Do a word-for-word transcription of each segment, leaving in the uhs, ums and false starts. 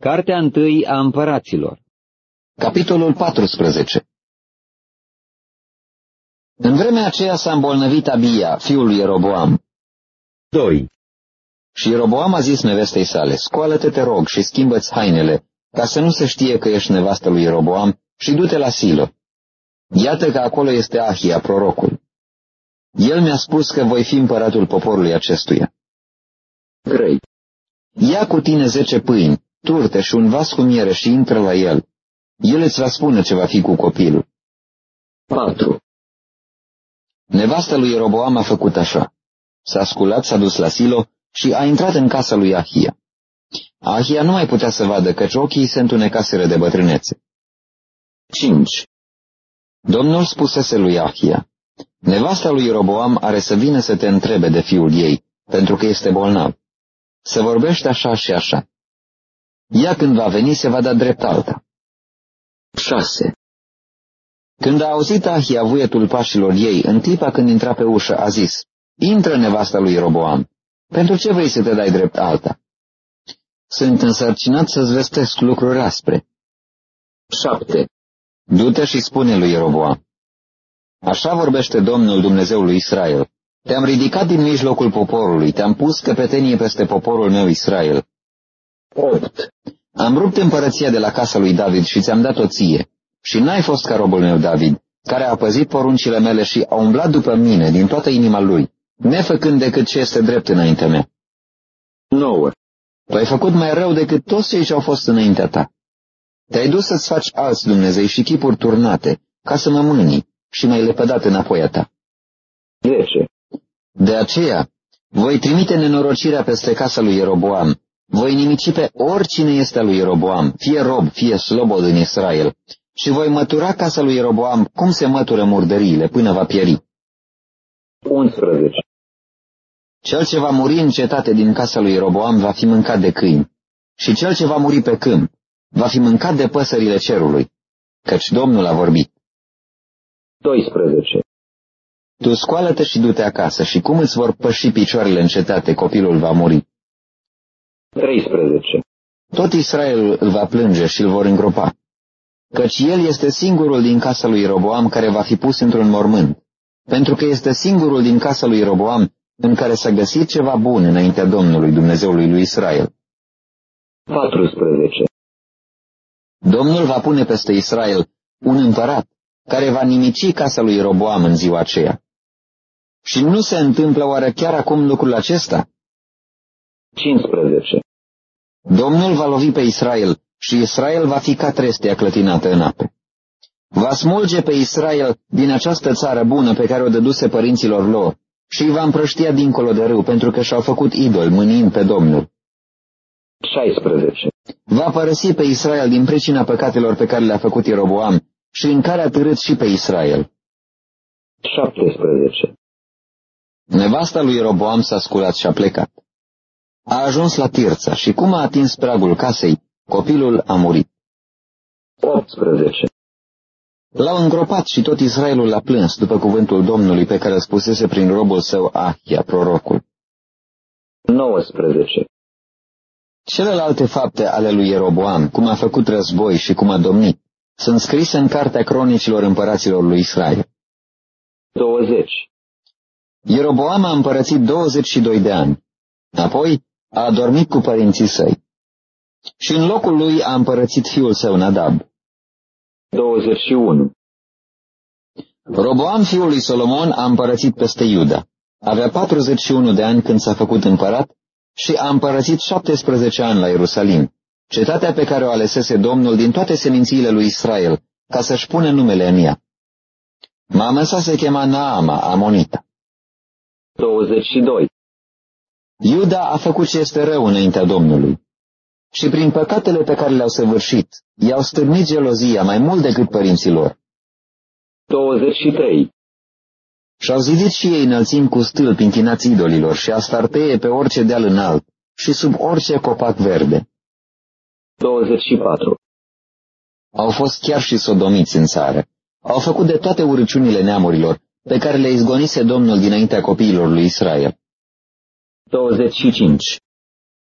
Cartea întâi a împăraților. Capitolul paisprezece. În vremea aceea s-a îmbolnăvit Abia, fiul lui Ieroboam. doi. Și Ieroboam a zis nevestei sale, scoală-te, te rog, și schimbă-ți hainele, ca să nu se știe că ești nevastă lui Ieroboam, și du-te la Silo. Iată că acolo este Ahia, prorocul. El mi-a spus că voi fi împăratul poporului acestuia. trei. Ia cu tine zece pâini, turte și un vas cu miere și intră la el. El îți va spune ce va fi cu copilul. patru. Nevasta lui Ieroboam a făcut așa. S-a sculat, s-a dus la Silo și a intrat în casa lui Ahia. Ahia nu mai putea să vadă, căci ochii se întunecaseră de bătrânețe. cinci. Domnul spusese lui Ahia, nevasta lui Ieroboam are să vină să te întrebe de fiul ei, pentru că este bolnav. Să vorbește așa și așa. Ea când va veni se va da drept alta. șase. Când a auzit Ahia vuietul pașilor ei, în clipa când intra pe ușă, a zis, intră, nevasta lui Ieroboam, pentru ce vrei să te dai drept alta? Sunt însărcinat să-ți vestesc lucruri aspre. șapte. Du-te și spune lui Ieroboam, așa vorbește Domnul Dumnezeul lui Israel. Te-am ridicat din mijlocul poporului, te-am pus căpetenie peste poporul meu Israel. opt. Am rupt împărăția de la casa lui David și ți-am dat-o ție, și n-ai fost ca robul meu David, care a păzit poruncile mele și a umblat după mine din toată inima lui, nefăcând decât ce este drept înaintea mea. nouă. Tu ai făcut mai rău decât toți cei ce au fost înaintea ta. Te-ai dus să-ți faci alți Dumnezei și chipuri turnate, ca să mă mâni, și m-ai lepădat înapoi a ta. zece. De aceea, voi trimite nenorocirea peste casa lui Ieroboam, voi nimici pe oricine este a lui Ieroboam, fie rob, fie slobod în Israel, și voi mătura casa lui Ieroboam cum se mătură murdăriile până va pieri. unsprezece. Cel ce va muri în cetate din casa lui Ieroboam va fi mâncat de câini, și cel ce va muri pe câmp va fi mâncat de păsările cerului, căci Domnul a vorbit. doisprezece. Tu scoală-te și du-te acasă, și cum îți vor păși picioarele în cetate, copilul va muri. treisprezece. Tot Israelul îl va plânge și îl vor îngropa, căci el este singurul din casa lui Ieroboam care va fi pus într-un mormânt, pentru că este singurul din casa lui Ieroboam în care s-a găsit ceva bun înaintea Domnului, Dumnezeului lui Israel. paisprezece. Domnul va pune peste Israel un împărat care va nimici casa lui Ieroboam în ziua aceea. Și nu se întâmplă oare chiar acum lucrul acesta? cincisprezece. Domnul va lovi pe Israel și Israel va fi ca trestia clătinată în ape. Va smulge pe Israel din această țară bună pe care o dăduse părinților lor și îi va împrăștia dincolo de râu pentru că și-au făcut idol mâniind pe Domnul. șaisprezece. Va părăsi pe Israel din pricina păcatelor pe care le-a făcut Ieroboam și în care a târât și pe Israel. șaptesprezece. Nevasta lui Ieroboam s-a sculat și a plecat. A ajuns la Tirța și cum a atins pragul casei, copilul a murit. optsprezece. L-au îngropat și tot Israelul l-a plâns după cuvântul Domnului pe care îl spusese prin robul său Ahia, prorocul. nouăsprezece. Celelalte fapte ale lui Ieroboam, cum a făcut război și cum a domnit, sunt scrise în cartea cronicilor împăraților lui Israel. douăzeci. Ieroboam a împărățit douăzeci și doi de ani. Apoi a adormit cu părinții săi. Și în locul lui a împărățit fiul său Nadab. douăzeci și unu. Roboam, fiul lui Solomon, a împărățit peste Iuda. Avea patruzeci și unu de ani când s-a făcut împărat și a împărățit șaptesprezece ani la Ierusalim, cetatea pe care o alesese Domnul din toate semințiile lui Israel, ca să-și pune numele în ea. Mama sa se chema Naama, Amonita. douăzeci și doi. Iuda a făcut ce este rău înaintea Domnului. Și prin păcatele pe care le-au săvârșit, i-au stârnit gelozia mai mult decât părinții lor. douăzeci și trei. Și-au zidit și ei înălțimi cu stâlpi închinați idolilor și astarteie pe orice deal înalt și sub orice copac verde. douăzeci și patru. Au fost chiar și sodomiți în țară. Au făcut de toate urăciunile neamurilor pe care le izgonise Domnul dinaintea copiilor lui Israel. douăzeci și cinci.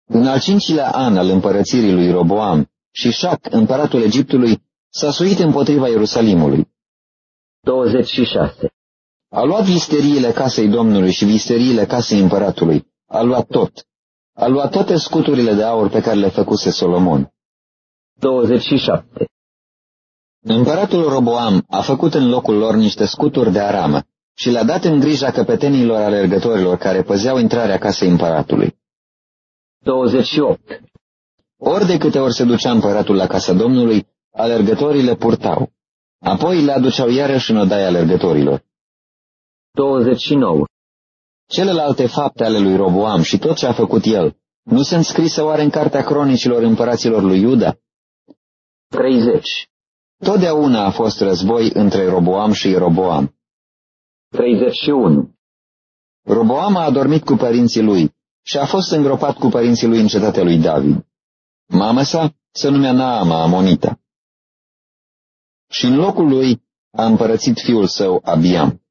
În al cincilea an al împărățirii lui Roboam, Șișac, împăratul Egiptului, s-a suit împotriva Ierusalimului. douăzeci și șase. A luat visteriile casei Domnului și visteriile casei împăratului. A luat tot. A luat toate scuturile de aur pe care le făcuse Solomon. douăzeci și șapte. Împăratul Roboam a făcut în locul lor niște scuturi de aramă și le-a dat în grija căpetenilor alergătorilor care păzeau intrarea casei împăratului. douăzeci și opt. Ori de câte ori se ducea împăratul la casa Domnului, alergătorii le purtau. Apoi le aduceau iarăși în odaia alergătorilor. douăzeci și nouă. Celelalte fapte ale lui Roboam și tot ce a făcut el, nu sunt scrise oare în cartea cronicilor împăraților lui Iuda? treizeci. Totdeauna a fost război între Roboam și Ieroboam. treizeci și unu. Roboam a adormit cu părinții lui și a fost îngropat cu părinții lui în cetatea lui David. Mama sa se numea Naama Amonita. Și în locul lui a împărățit fiul său Abiam.